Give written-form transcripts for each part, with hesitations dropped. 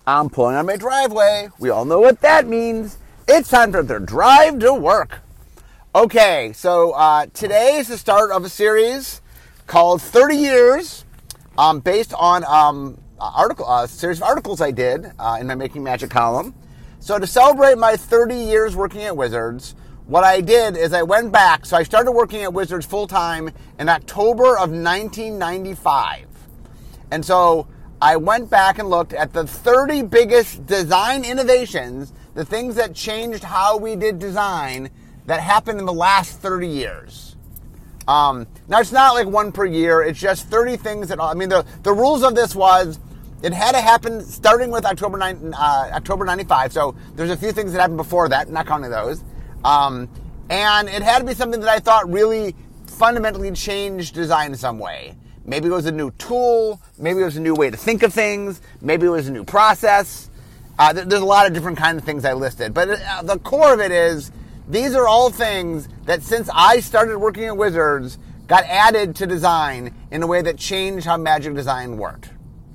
I'm pulling on my driveway. We all know what that means. It's time for their drive to work. Okay, so today is the start of a series called 30 Years, based on a series of articles I did in my Making Magic column. So to celebrate my 30 years working at Wizards, what I did is I went back. So I started working at Wizards full-time in October of 1995. And so I went back and looked at the 30 biggest design innovations, the things that changed how we did design that happened in the last 30 years. Now, it's not like one per year. It's just 30 things that, the rules of this was it had to happen starting with October 95. So there's a few things that happened before that, not counting those. And it had to be something that I thought really fundamentally changed design in some way. Maybe it was a new tool. Maybe it was a new way to think of things. Maybe it was a new process. There's a lot of different kinds of things I listed. But the core of it is these are all things that since I started working at Wizards got added to design in a way that changed how Magic design worked.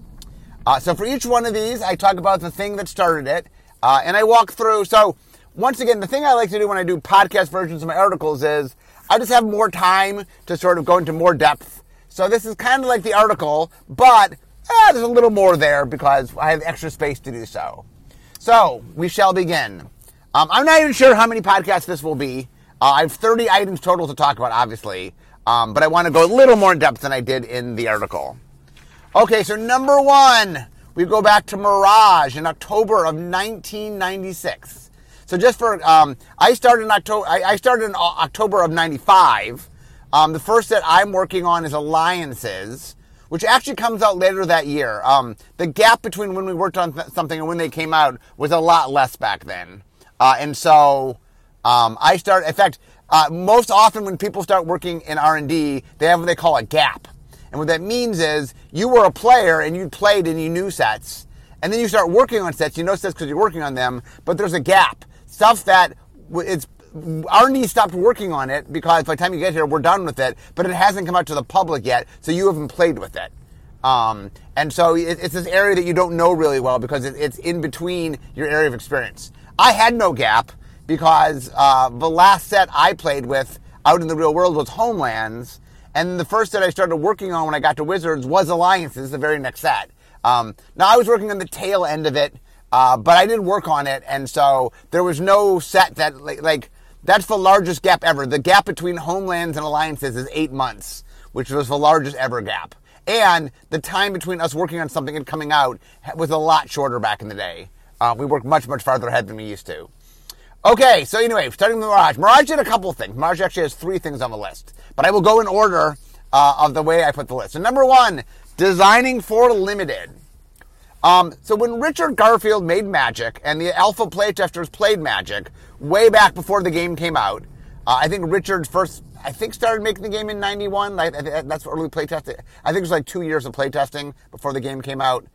So for each one of these, I talk about the thing that started it. And I walk through. So once again, the thing I like to do when I do podcast versions of my articles is I just have more time to sort of go into more depth. So this is kind of like the article, but there's a little more there because I have extra space to do so. So we shall begin. I'm not even sure how many podcasts this will be. I have 30 items total to talk about, obviously. But I want to go a little more in depth than I did in the article. Okay, so number one, we go back to Mirage in October of 1996. So just for, I started in October of 95. The first that I'm working on is Alliances, which actually comes out later that year. The gap between when we worked on something and when they came out was a lot less back then. And so I started, in fact, most often when people start working in R&D, they have what they call a gap. And what that means is you were a player and you played and you knew sets. And then you start working on sets, you know sets because you're working on them, but there's a gap. Stuff that it's R&D stopped working on it because by the time you get here, we're done with it, but it hasn't come out to the public yet, so you haven't played with it. And so it's this area that you don't know really well because it's in between your area of experience. I had no gap because the last set I played with out in the real world was Homelands, and the first set I started working on when I got to Wizards was Alliances, the very next set. Now, I was working on the tail end of it, but I didn't work on it, and so there was no set that, like that's the largest gap ever. The gap between Homelands and Alliances is 8 months, which was the largest ever gap. And the time between us working on something and coming out was a lot shorter back in the day. We worked much, much farther ahead than we used to. Okay, so anyway, starting with Mirage. Mirage did a couple of things. Mirage actually has 3 things on the list. But I will go in order of the way I put the list. So number 1, designing for limited. So when Richard Garfield made Magic and the alpha playtesters played Magic way back before the game came out, I think Richard started making the game in 91. That's early playtesting. I think it was like 2 years of playtesting before the game came out.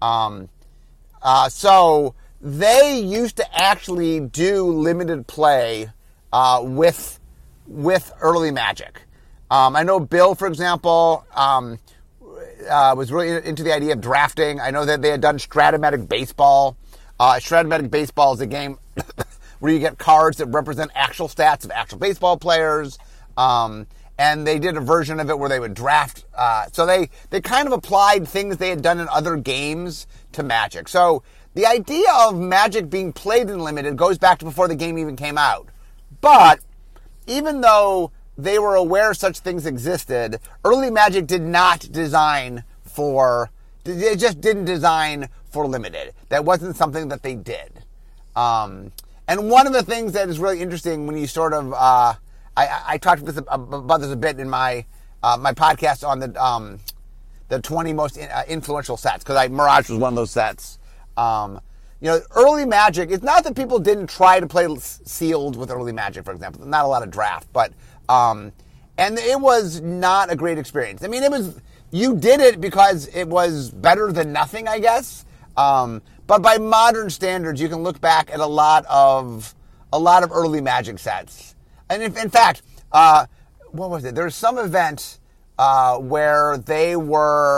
So they used to actually do limited play with early Magic. I know Bill, for example, was really into the idea of drafting. I know that they had done Stratomatic Baseball. Stratomatic Baseball is a game where you get cards that represent actual stats of actual baseball players. And they did a version of it where they would draft. So they kind of applied things they had done in other games to Magic. So the idea of Magic being played in limited goes back to before the game even came out. But even though they were aware such things existed, early Magic did not design for, it just didn't design for limited. That wasn't something that they did. And one of the things that is really interesting when you sort of, I talked about this a bit in my podcast on the 20 most influential sets, because Mirage was one of those sets. Early Magic, it's not that people didn't try to play sealed with early Magic, for example. Not a lot of draft, but and it was not a great experience. I mean, you did it because it was better than nothing, I guess. But by modern standards, you can look back at a lot of early Magic sets. And in fact, what was it? There was some event where they were,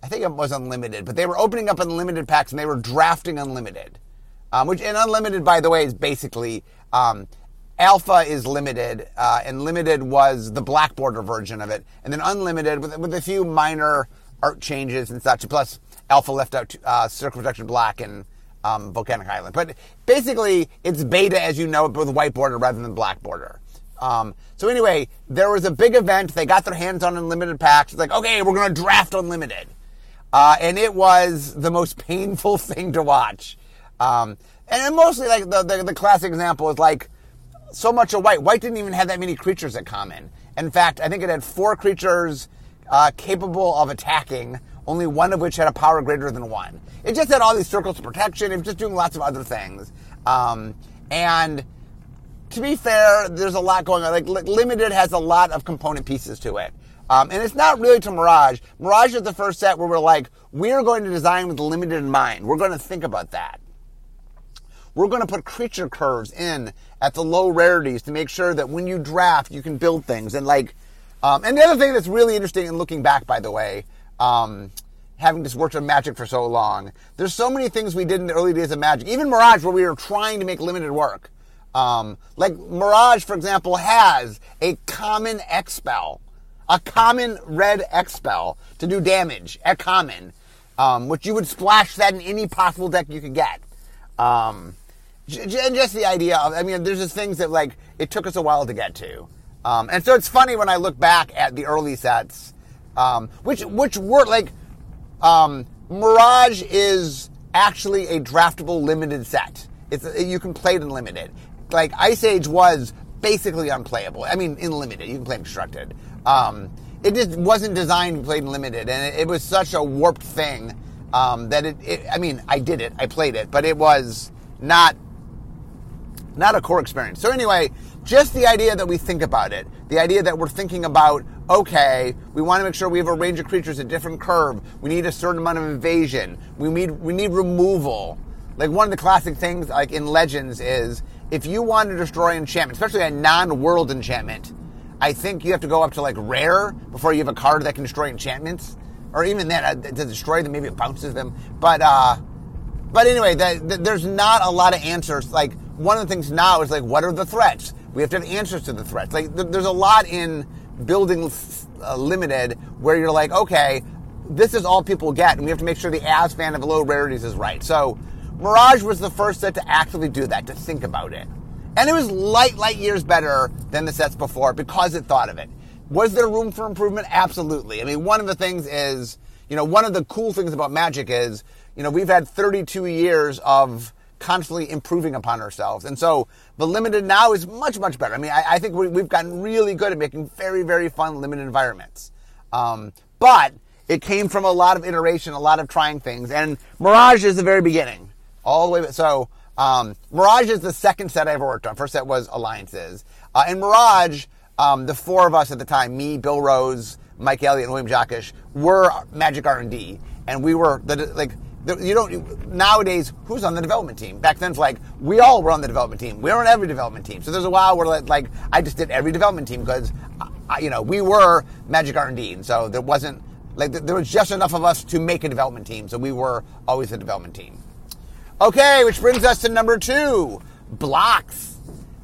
I think it was Unlimited, but they were opening up Unlimited packs and they were drafting Unlimited. And Unlimited, by the way, is basically Alpha is limited, and Limited was the Black Border version of it, and then Unlimited with a few minor art changes and such. Plus, Alpha left out Circle Protection Black and Volcanic Island. But basically, it's beta as you know it, with white border rather than black border. So anyway, there was a big event. They got their hands on Unlimited packs. It's like, okay, we're going to draft Unlimited. And it was the most painful thing to watch. And mostly like the classic example is like so much of white. White didn't even have that many creatures at common. In fact, I think it had 4 creatures capable of attacking, only one of which had a power greater than 1. It just had all these circles of protection. It was just doing lots of other things. And to be fair, there's a lot going on. Like Limited has a lot of component pieces to it. And it's not really to Mirage. Mirage is the first set where we're like, we're going to design with Limited in mind. We're going to think about that. We're going to put creature curves in at the low rarities to make sure that when you draft, you can build things. And like, and the other thing that's really interesting in looking back, by the way, having just worked on Magic for so long, there's so many things we did in the early days of Magic, even Mirage, where we were trying to make Limited work. Like Mirage, for example, has a common X spell, a common red X spell to do damage at common, which you would splash that in any possible deck you could get. Just the idea of, I mean, there's just things that like it took us a while to get to, and so it's funny when I look back at the early sets, which were like, Mirage is actually a draftable Limited set. You can play it in Limited. Like Ice Age was basically unplayable. I mean, in Limited, you can play Constructed. It just wasn't designed to be played in Limited, and it was such a warped thing that I mean, I did it, I played it, but it was not a core experience. So anyway, just the idea that we think about it, the idea that we're thinking about, okay, we want to make sure we have a range of creatures, a different curve, we need a certain amount of invasion, we need removal. Like one of the classic things like in Legends is, if you want to destroy enchantment, especially a non-world enchantment, I think you have to go up to like rare before you have a card that can destroy enchantments. Or even then, to destroy them, maybe it bounces them. But anyway, there's not a lot of answers. Like, one of the things now is like, what are the threats? We have to have answers to the threats. Like, there's a lot in building Limited where you're like, okay, this is all people get, and we have to make sure the as fan of low rarities is right. So, Mirage was the first set to actively do that, to think about it. And it was light years better than the sets before because it thought of it. Was there room for improvement? Absolutely. I mean, one of the things is, one of the cool things about Magic is, we've had 32 years of constantly improving upon ourselves. And so the Limited now is much, much better. I mean, I think we've gotten really good at making very, very fun Limited environments. But it came from a lot of iteration, a lot of trying things. And Mirage is the very beginning. All the way. So Mirage is the second set I ever worked on. First set was Alliances. And Mirage, the 4 of us at the time, me, Bill Rose, Mike Elliott, and William Jackish, were Magic R&D. And we were, nowadays, who's on the development team? Back then, it's like, we all were on the development team. We were on every development team. So there's a while where, like, I just did every development team because, we were Magic R&D. And so there wasn't, like, there was just enough of us to make a development team. So we were always the development team. Okay, which brings us to number 2, blocks.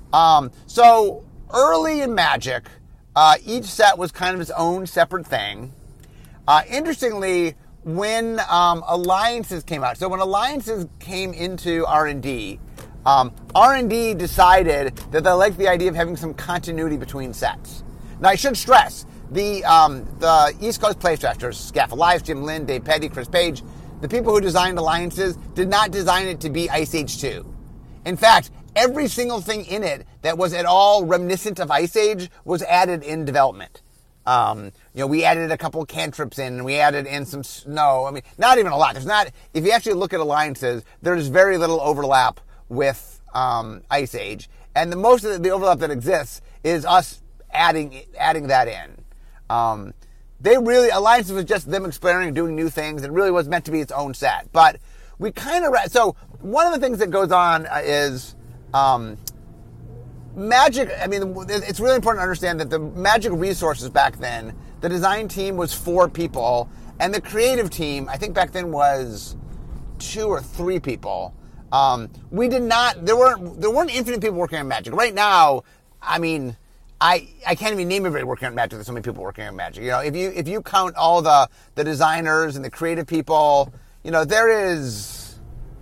So early in Magic, each set was kind of its own separate thing. Interestingly, when Alliances came out, so when Alliances came into R&D, R&D decided that they liked the idea of having some continuity between sets. Now, I should stress, the East Coast Playtesters, Scaff Elias, Jim Lynn, Dave Petty, Chris Page, the people who designed Alliances did not design it to be Ice Age 2. In fact, every single thing in it that was at all reminiscent of Ice Age was added in development. We added a couple cantrips in, and we added in some snow. I mean, not even a lot. If you actually look at Alliances, there's very little overlap with Ice Age. And most of the overlap that exists is us adding that in. Alliances was just them experimenting, doing new things. It really was meant to be its own set. But we kind of, so one of the things that goes on is, Magic, I mean, it's really important to understand that the Magic resources back then, the design team was 4 people, And the creative team, I think back then was 2 or 3 people. We did not. There weren't infinite people working on Magic. Right now, I mean, I can't even name everybody working on Magic. There's so many people working on Magic. You know, if you count all the designers and the creative people, you know, there is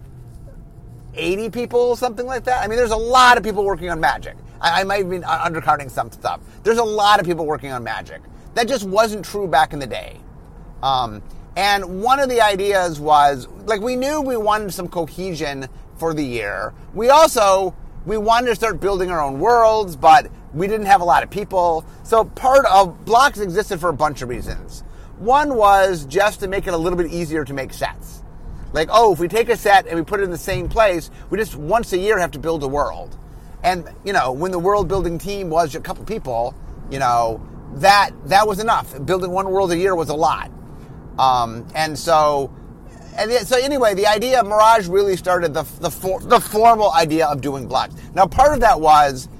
80 people, something like that. I mean, there's a lot of people working on Magic. I might be undercounting some stuff. There's a lot of people working on Magic. That just wasn't true back in the day. And one of the ideas was, like, we knew we wanted some cohesion for the year. We wanted to start building our own worlds, but we didn't have a lot of people. So part of Blocks existed for a bunch of reasons. One was just to make it a little bit easier to make sets. Like, if we take a set and we put it in the same place, we just once a year have to build a world. And, you know, when the world building team was a couple people, you know, that was enough. Building one world a year was a lot. So anyway, the idea of Mirage really started the formal idea of doing Blocks. Now, part of that was,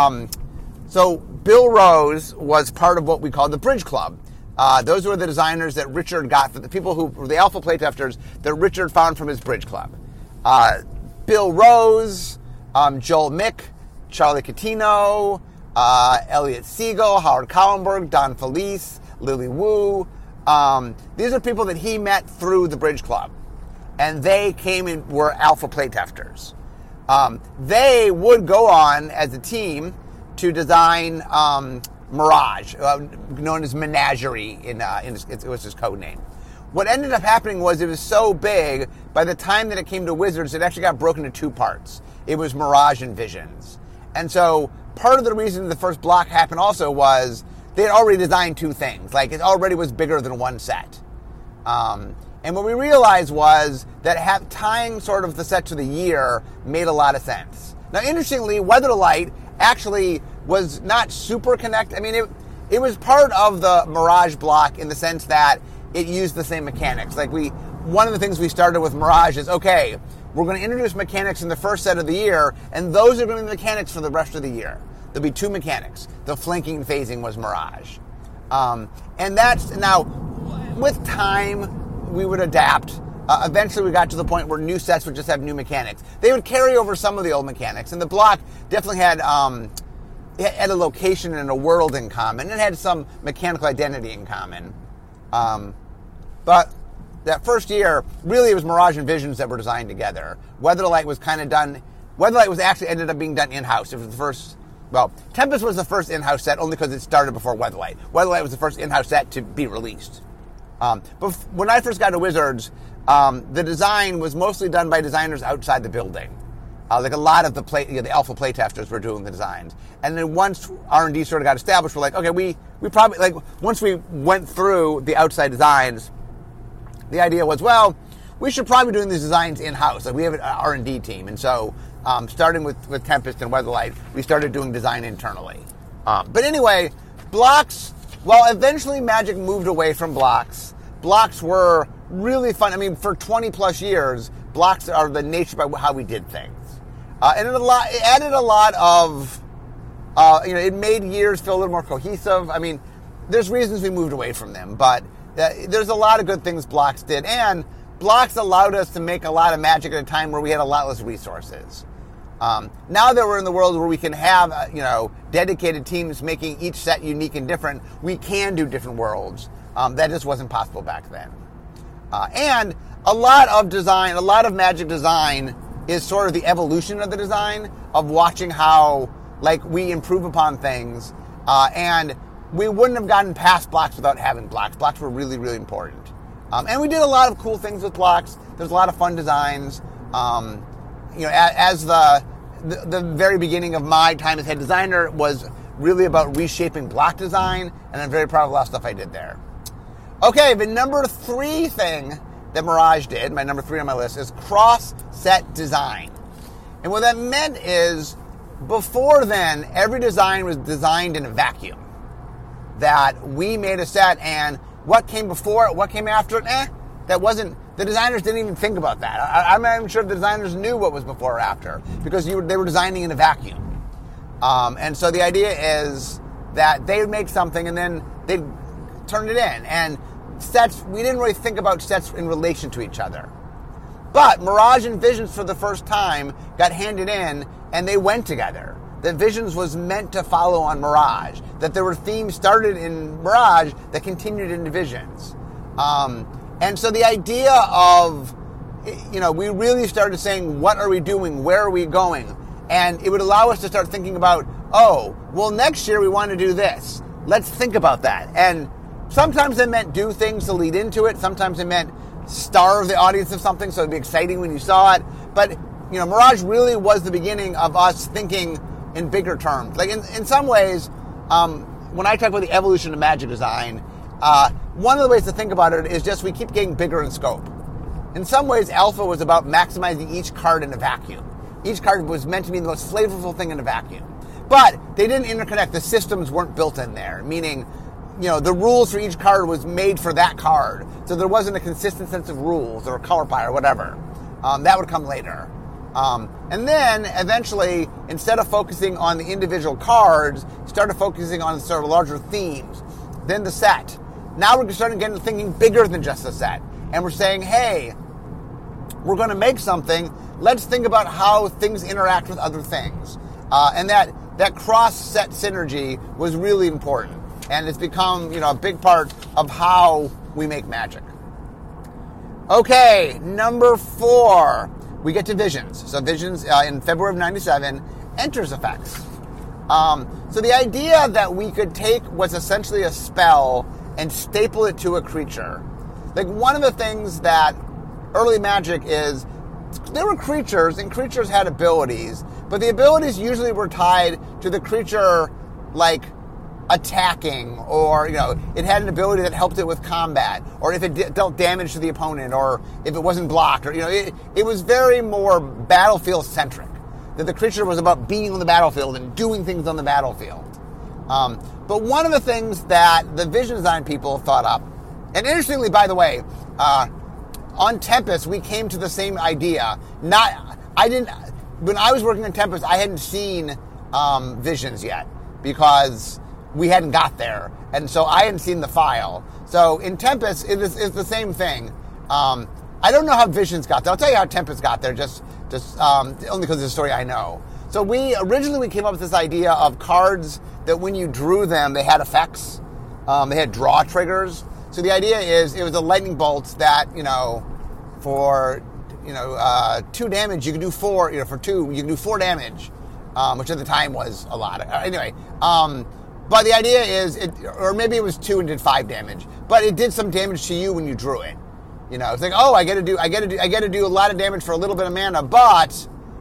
so Bill Rose was part of what we called the Bridge Club. Those were the designers that Richard got, for the people who were the alpha playtesters that Richard found from his Bridge Club. Bill Rose, Joel Mick, Charlie Catino, Elliot Siegel, Howard Kallenberg, Don Felice, Lily Wu. These are people that he met through the Bridge Club. And they came and were alpha playtesters. They would go on as a team to design Mirage, known as Menagerie. It was his code name. What ended up happening was it was so big, by the time that it came to Wizards, it actually got broken into 2 parts. It was Mirage and Visions. And so part of the reason the first block happened also was they had already designed 2 things. Like, it already was bigger than one set. And what we realized was that tying sort of the set to the year made a lot of sense. Now, interestingly, Weatherlight actually was not super connected. I mean, it was part of the Mirage block in the sense that it used the same mechanics. Like, one of the things we started with Mirage is, okay, we're going to introduce mechanics in the first set of the year, and those are going to be mechanics for the rest of the year. There'll be 2 mechanics. The flanking and phasing was Mirage. And that's, now, with time, we would adapt. Eventually, we got to the point where new sets would just have new mechanics. They would carry over some of the old mechanics, and the block definitely had a location and a world in common. It had some mechanical identity in common. But that first year, really, it was Mirage and Visions that were designed together. Weatherlight was kind of done. Weatherlight was actually ended up being done in-house. It was the first. Well, Tempest was the first in-house set only because it started before Weatherlight. Weatherlight was the first in-house set to be released. But when I first got to Wizards, the design was mostly done by designers outside the building. Like a lot of the alpha playtesters were doing the designs. And then once R&D sort of got established, we're like, okay, we probably, like, once we went through the outside designs, the idea was, well, we should probably be doing these designs in-house. Like, we have an R&D team. And so, starting with Tempest and Weatherlight, we started doing design internally. But anyway, Blocks, well, eventually Magic moved away from Blocks. Blocks were really fun. I mean, for 20 plus years, Blocks are the nature by how we did things. And it added a lot of, it made years feel a little more cohesive. I mean, there's reasons we moved away from them, but there's a lot of good things Blocks did. And Blocks allowed us to make a lot of Magic at a time where we had a lot less resources. Now that we're in the world where we can have, dedicated teams making each set unique and different, we can do different worlds. That just wasn't possible back then. And a lot of Magic design is sort of the evolution of the design, of watching how, like, we improve upon things. And we wouldn't have gotten past Blocks without having Blocks. Blocks were really, really important. And we did a lot of cool things with Blocks. There's a lot of fun designs. As the very beginning of my time as head designer was really about reshaping block design, and I'm very proud of a lot of stuff I did there. Okay, the number 3 thing that Mirage did, my number 3 on my list, is cross-set design. And what that meant is, before then, every design was designed in a vacuum. That we made a set, and what came before it, what came after it, that wasn't, the designers didn't even think about that. I'm not even sure the designers knew what was before or after, because they were designing in a vacuum. And so the idea is that they would make something and then they'd turn it in. And sets, we didn't really think about sets in relation to each other. But Mirage and Visions for the first time got handed in, and they went together. That Visions was meant to follow on Mirage. That there were themes started in Mirage that continued into Visions. And so the idea of, we really started saying, what are we doing? Where are we going? And it would allow us to start thinking about, next year we want to do this. Let's think about that. And sometimes it meant do things to lead into it. Sometimes it meant starve the audience of something so it'd be exciting when you saw it. But, Mirage really was the beginning of us thinking in bigger terms. Like in some ways, when I talk about the evolution of magic design, one of the ways to think about it is just we keep getting bigger in scope. In some ways, Alpha was about maximizing each card in a vacuum. Each card was meant to be the most flavorful thing in a vacuum. But they didn't interconnect. The systems weren't built in there, meaning, the rules for each card was made for that card. So there wasn't a consistent sense of rules or a color pie or whatever. That would come later. And then, eventually, instead of focusing on the individual cards, started focusing on sort of larger themes. Then the set. Now we're starting to get into thinking bigger than just the set. And we're saying, hey, we're going to make something. Let's think about how things interact with other things. And that cross-set synergy was really important. And it's become, a big part of how we make magic. Okay, number 4. We get to Visions. So Visions, in February of 97, enters effects. So the idea that we could take what's essentially a spell and staple it to a creature. Like, one of the things that early magic is, there were creatures, and creatures had abilities, but the abilities usually were tied to the creature, like, attacking, or, it had an ability that helped it with combat, or if it dealt damage to the opponent, or if it wasn't blocked, or, it was very more battlefield-centric. That the creature was about being on the battlefield and doing things on the battlefield. But one of the things that the Vision Design people thought up, and interestingly, by the way, on Tempest, we came to the same idea. When I was working on Tempest, I hadn't seen Visions yet, because we hadn't got there. And so I hadn't seen the file. So in Tempest, it's the same thing. I don't know how Visions got there. I'll tell you how Tempest got there, just only because it's a story I know. So we originally came up with this idea of cards that when you drew them, they had effects. They had draw triggers. So the idea is it was a lightning bolt that, for 2 damage, you could do 4, for 2, you can do 4 damage, which at the time was a lot. Anyway, but the idea is, or maybe it was 2 and did 5 damage, but it did some damage to you when you drew it. It's like, I get to do a lot of damage for a little bit of mana, but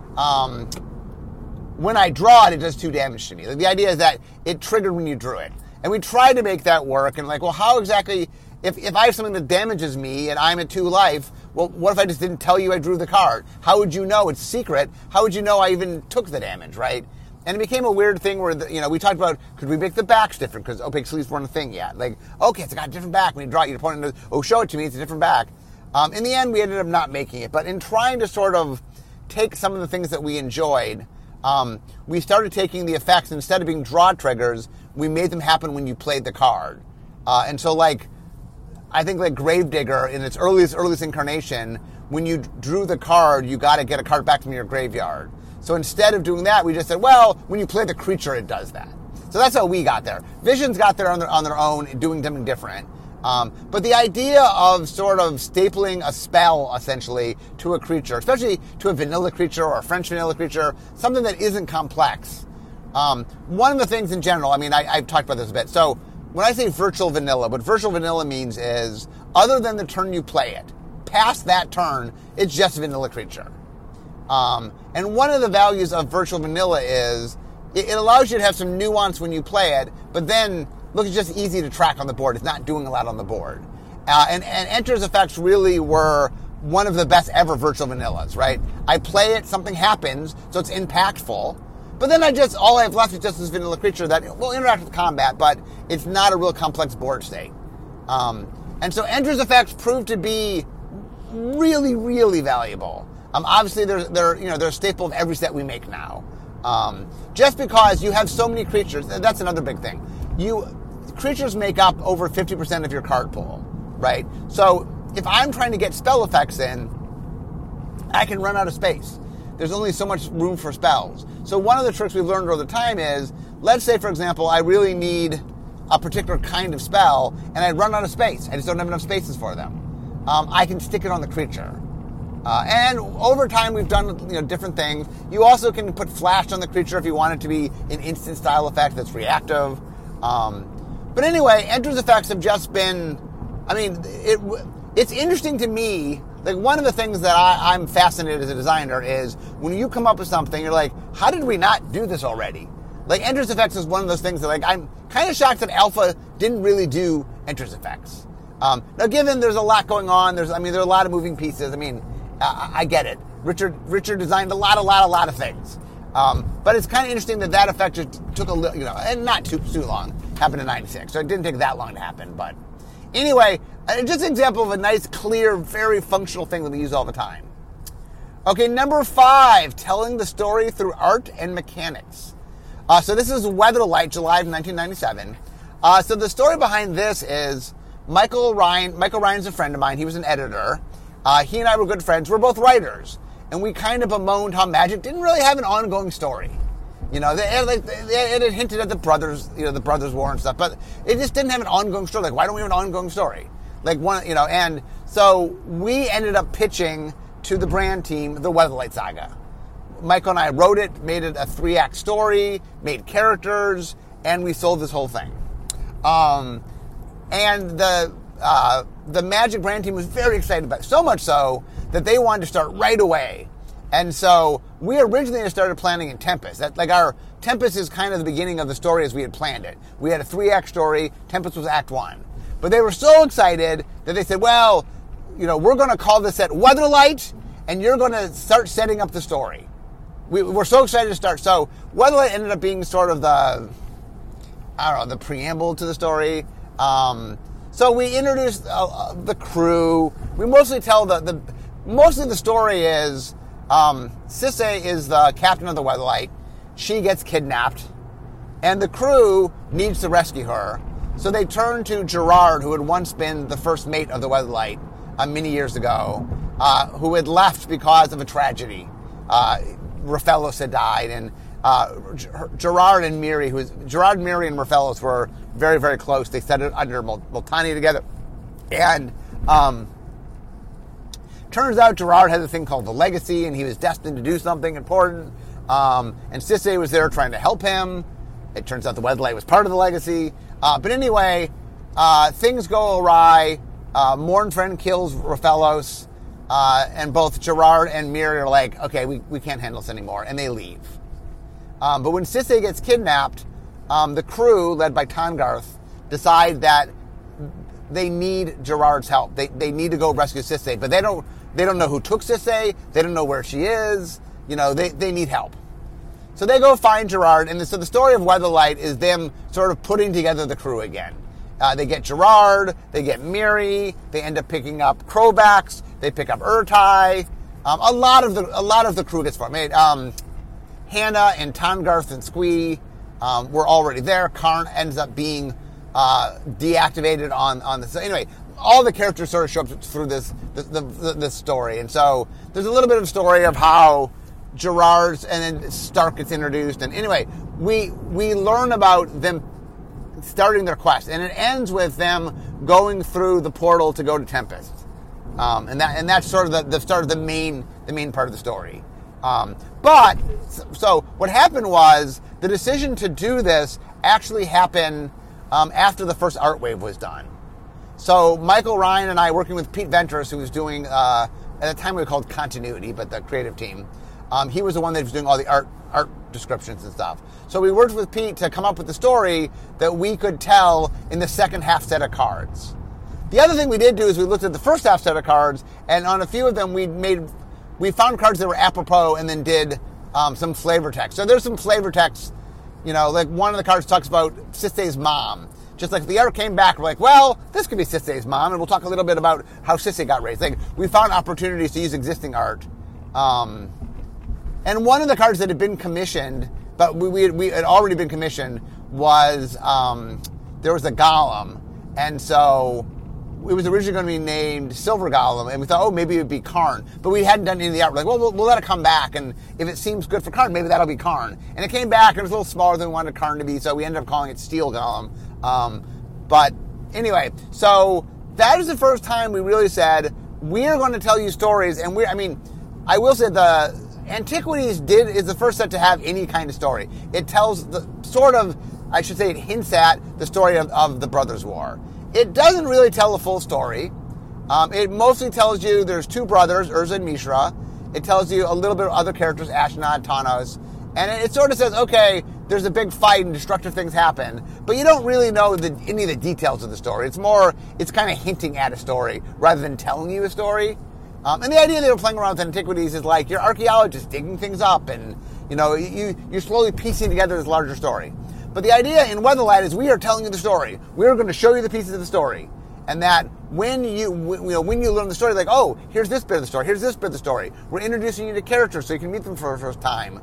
when I draw it, it does 2 damage to me. Like, the idea is that it triggered when you drew it. And we tried to make that work, and how exactly, if I have something that damages me and I'm at 2 life, well, what if I just didn't tell you I drew the card? How would you know? It's secret. How would you know I even took the damage, right? And it became a weird thing where, we talked about, could we make the backs different? Because opaque sleeves weren't a thing yet. Like, okay, it's got a different back. When you draw it, your opponent knows, show it to me, it's a different back. In the end, we ended up not making it. But in trying to sort of take some of the things that we enjoyed, we started taking the effects, instead of being draw triggers, we made them happen when you played the card. And so, I think Gravedigger, in its earliest incarnation, when you drew the card, you got to get a card back from your graveyard. So instead of doing that, we just said, well, when you play the creature, it does that. So that's how we got there. Visions got there on their own, doing something different. But the idea of sort of stapling a spell, essentially, to a creature, especially to a vanilla creature or a French vanilla creature, something that isn't complex. One of the things in general, I've talked about this a bit. So when I say virtual vanilla, what virtual vanilla means is, other than the turn you play it, past that turn, it's just a vanilla creature. And one of the values of virtual vanilla is, it allows you to have some nuance when you play it, but then, look, it's just easy to track on the board. It's not doing a lot on the board. And Enter's effects really were one of the best ever virtual vanillas, right? I play it, something happens, so it's impactful. But then all I have left is just this vanilla creature that will interact with combat, but it's not a real complex board state. And so Enter's effects proved to be really, really valuable. Obviously, they're a staple of every set we make now. Just because you have so many creatures, that's another big thing. Creatures make up over 50% of your card pool. right? So if I'm trying to get spell effects in, I can run out of space. There's only so much room for spells. So one of the tricks we've learned over the time is, let's say, for example, I really need a particular kind of spell, and I run out of space. I just don't have enough spaces for them. I can stick it on the creature. And over time, we've done different things. You also can put flash on the creature if you want it to be an instant style effect that's reactive. But anyway, Enter's effects have just been, it's interesting to me. Like, one of the things that I'm fascinated as a designer is when you come up with something, you're like, how did we not do this already? Like, Enter's effects is one of those things that, like, I'm kind of shocked that Alpha didn't really do Enter's effects. Now, given there's a lot going on, there are a lot of moving pieces. I get it. Richard designed a lot of things. But it's kind of interesting that effect just took a little, and not too long. Happened in '96, so it didn't take that long to happen. But anyway, just an example of a nice, clear, very functional thing that we use all the time. Okay, number 5, telling the story through art and mechanics. So this is Weatherlight, July of 1997. So the story behind this is Michael Ryan. Michael Ryan's a friend of mine. He was an editor. He and I were good friends. We're both writers. And we kind of bemoaned how Magic didn't really have an ongoing story. They had hinted at the brothers war and stuff, but it just didn't have an ongoing story. Like, why don't we have an ongoing story? And so we ended up pitching to the brand team the Weatherlight Saga. Michael and I wrote it, made it a 3-act story, made characters, and we sold this whole thing. And the Magic brand team was very excited about it, so much so that they wanted to start right away. And so we originally started planning in Tempest. Our Tempest is kind of the beginning of the story as we had planned it. We had a 3-act story. Tempest was Act 1. But they were so excited that they said, well, we're going to call this at Weatherlight, and you're going to start setting up the story. We're so excited to start. So Weatherlight ended up being sort of the preamble to the story. So we introduced the crew. We mostly tell mostly the story is Sisay is the captain of the Weatherlight. She gets kidnapped, and the crew needs to rescue her. So they turn to Gerard, who had once been the first mate of the Weatherlight many years ago, who had left because of a tragedy. Raphaelos had died, and Gerard, Miri, and Raphaelos were very, very close. They studied under Multani together. And turns out Gerard had a thing called the Legacy, and he was destined to do something important. And Sisay was there trying to help him. It turns out the Weatherlight was part of the Legacy. But anyway, things go awry. Mournfriend kills Raphaelos. And both Gerard and Miri are like, okay, we can't handle this anymore, and they leave. But when Sisay gets kidnapped, the crew, led by Tahngarth, decide that they need Gerard's help. They need to go rescue Sisay, but they don't know who took Sisay. They don't know where she is. They need help. So they go find Gerard, and so the story of Weatherlight is them sort of putting together the crew again. They get Gerard, they get Miri, they end up picking up Crowbacks, they pick up Urtai. A lot of the crew gets formed. Hannah and Tahngarth and Squee were already there. Karn ends up being deactivated on this. Anyway, all the characters sort of show up through this story, and so there's a little bit of story of how Gerard's and then Stark gets introduced, and anyway, we learn about them starting their quest, and it ends with them going through the portal to go to Tempest, and that's sort of the main part of the story. But so what happened was the decision to do this actually happened after the first art wave was done. So Michael Ryan and I, working with Pete Ventris, who was doing at the time we were called Continuity, but the creative team, he was the one that was doing all the art descriptions and stuff. So we worked with Pete to come up with the story that we could tell in the second half set of cards. The other thing we did do is we looked at the first half set of cards, and on a few of them we found cards that were apropos and then did some flavor text. So there's some flavor text, like one of the cards talks about Sisay's mom. Just like the art came back, we're like, well, this could be Sisay's mom, and we'll talk a little bit about how Sisay got raised. Like, we found opportunities to use existing art. And one of the cards that had been commissioned, but we had already been commissioned, was there was a golem, and so it was originally going to be named Silver Golem, and we thought, oh, maybe it would be Karn. But we hadn't done any of the art. We're like, well, we'll let it come back, and if it seems good for Karn, maybe that'll be Karn. And it came back, and it was a little smaller than we wanted Karn to be, so we ended up calling it Steel Golem. But anyway, so that is the first time we really said, we're going to tell you stories, and I will say the Antiquities is the first set to have any kind of story. It tells it hints at the story of the Brothers' War. It doesn't really tell the full story. It mostly tells you there's two brothers, Urza and Mishra. It tells you a little bit of other characters, Ashnod, Tawnos. And it sort of says, okay, there's a big fight and destructive things happen, but you don't really know any of the details of the story. It's kind of hinting at a story rather than telling you a story. And the idea they were playing around with Antiquities is like you're archaeologists digging things up, and you're slowly piecing together this larger story. But the idea in Weatherlight is we are telling you the story. We're going to show you the pieces of the story, and that when you learn the story, like, oh, here's this bit of the story, here's this bit of the story. We're introducing you to characters so you can meet them for the first time.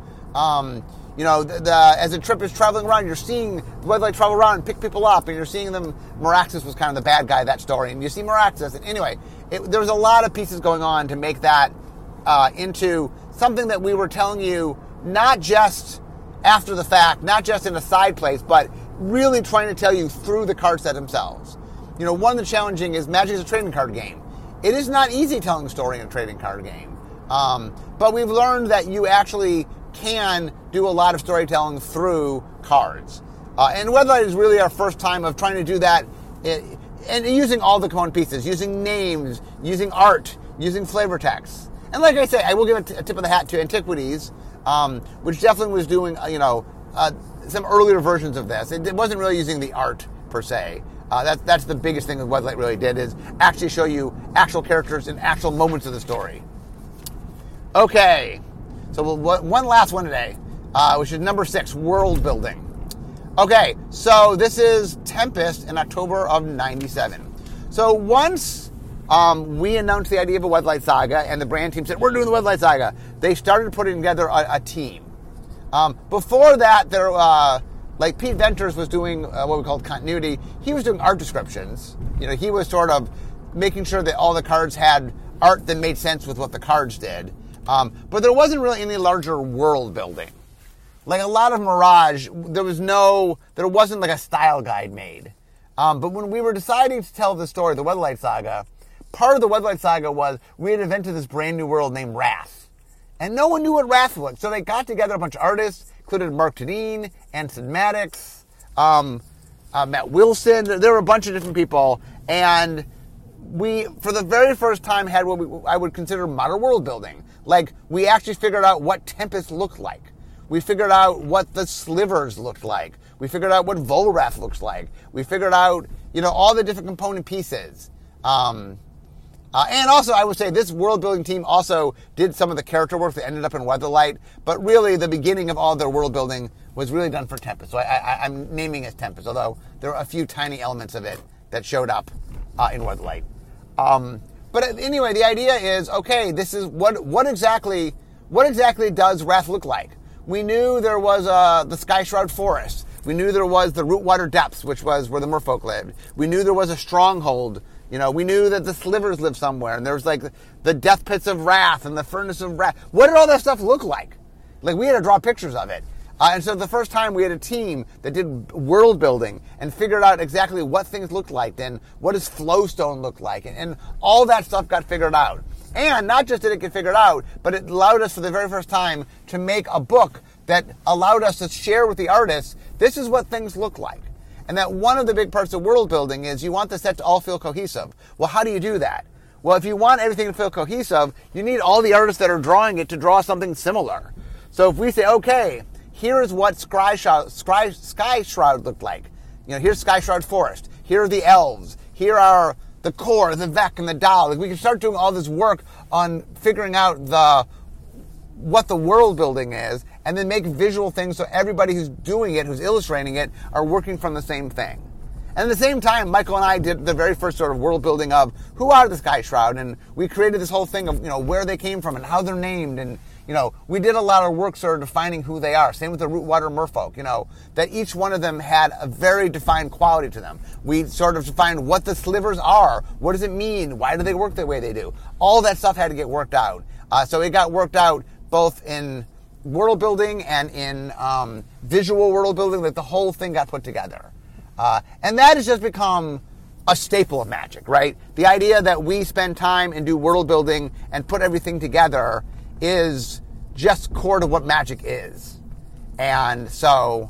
As the trip is traveling around, you're seeing the Weatherlight travel around and pick people up, and you're seeing them. Meraxes was kind of the bad guy of that story, and you see Meraxes. And anyway, there was a lot of pieces going on to make that into something that we were telling you not just after the fact, not just in a side place, but really trying to tell you through the card set themselves. One of the challenging is Magic is a trading card game. It is not easy telling a story in a trading card game. But we've learned that you actually can do a lot of storytelling through cards. And Weatherlight is really our first time of trying to do that and using all the component pieces, using names, using art, using flavor text. And like I say, I will give a tip of the hat to Antiquities, which definitely was doing, some earlier versions of this. It wasn't really using the art per se. That's the biggest thing that Weatherlight really did, is actually show you actual characters and actual moments of the story. Okay, so one last one today, which is number 6, world building. Okay, so this is Tempest in October of 97. So once we announced the idea of a Weatherlight Saga, and the brand team said, we're doing the Weatherlight Saga, they started putting together a team. Before that, like Pete Venters was doing what we called continuity. He was doing art descriptions. He was sort of making sure that all the cards had art that made sense with what the cards did. But there wasn't really any larger world building. Like a lot of Mirage, there wasn't like a style guide made. But when we were deciding to tell the story, the Weatherlight Saga, part of the Weatherlight Saga was we had invented this brand new world named Wrath. And no one knew what Wrath was. So they got together a bunch of artists, included Mark Tedin, Anson Maddox, Matt Wilson. There were a bunch of different people. And we, for the very first time, had what I would consider modern world building. Like, we actually figured out what Tempest looked like. We figured out what the Slivers looked like. We figured out what Volrath looks like. We figured out, all the different component pieces. And also, I would say this world-building team also did some of the character work that ended up in Weatherlight, but really the beginning of all their world-building was really done for Tempest. So I'm naming it Tempest, although there are a few tiny elements of it that showed up in Weatherlight. But anyway, the idea is, okay, this is what exactly does Wrath look like? We knew there was the Skyshroud Forest. We knew there was the Rootwater Depths, which was where the Merfolk lived. We knew there was a stronghold. We knew that the Slivers lived somewhere, and there was like the Death Pits of Wrath and the Furnace of Wrath. What did all that stuff look like? Like, we had to draw pictures of it. And so the first time we had a team that did world building and figured out exactly what things looked like, then what does Flowstone look like, and all that stuff got figured out. And not just did it get figured out, but it allowed us for the very first time to make a book that allowed us to share with the artists, this is what things look like. And that one of the big parts of world building is you want the set to all feel cohesive. Well, how do you do that? Well, if you want everything to feel cohesive, you need all the artists that are drawing it to draw something similar. So if we say, okay, here is what Sky Shroud looked like. Here's Sky Shroud Forest. Here are the elves. Here are the Core, the Vec, and the Dal. Like, we can start doing all this work on figuring out what the world building is, and then make visual things so everybody who's doing it, who's illustrating it, are working from the same thing. And at the same time, Michael and I did the very first sort of world building of who are the Sky Shroud, and we created this whole thing of, where they came from and how they're named, and, we did a lot of work sort of defining who they are. Same with the Rootwater merfolk, that each one of them had a very defined quality to them. We sort of defined what the slivers are. What does it mean? Why do they work the way they do? All that stuff had to get worked out. So it got worked out both in world building and in visual world building. Like the whole thing got put together. And that has just become a staple of Magic, right? The idea that we spend time and do world building and put everything together is just core to what Magic is. And so,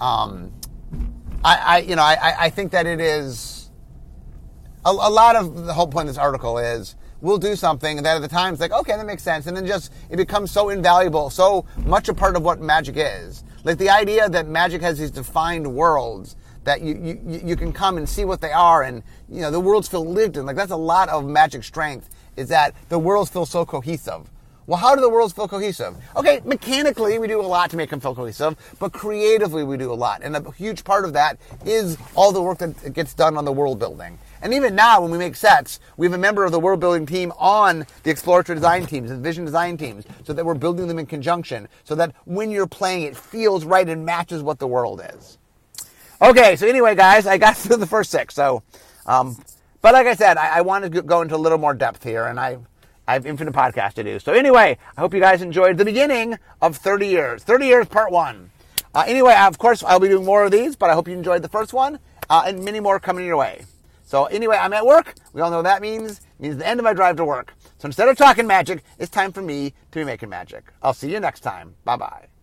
I think that it is a lot of the whole point of this article is we'll do something and then at the time it's like, okay, that makes sense. And then just, it becomes so invaluable, so much a part of what Magic is. Like the idea that Magic has these defined worlds that you can come and see what they are, and the worlds feel lived in. Like that's a lot of Magic strength, is that the worlds feel so cohesive. Well, how do the worlds feel cohesive? Okay, mechanically we do a lot to make them feel cohesive, but creatively we do a lot. And a huge part of that is all the work that gets done on the world building. And even now when we make sets, we have a member of the world building team on the exploratory design teams and vision design teams, so that we're building them in conjunction, so that when you're playing it feels right and matches what the world is. Okay, so anyway, guys, I got through the first 6. So, but like I said, I want to go into a little more depth here, and I have infinite podcasts to do. So anyway, I hope you guys enjoyed the beginning of 30 Years. 30 Years, Part 1. Anyway, of course, I'll be doing more of these, but I hope you enjoyed the first one, and many more coming your way. So anyway, I'm at work. We all know what that means. It means the end of my drive to work. So instead of talking magic, it's time for me to be making magic. I'll see you next time. Bye-bye.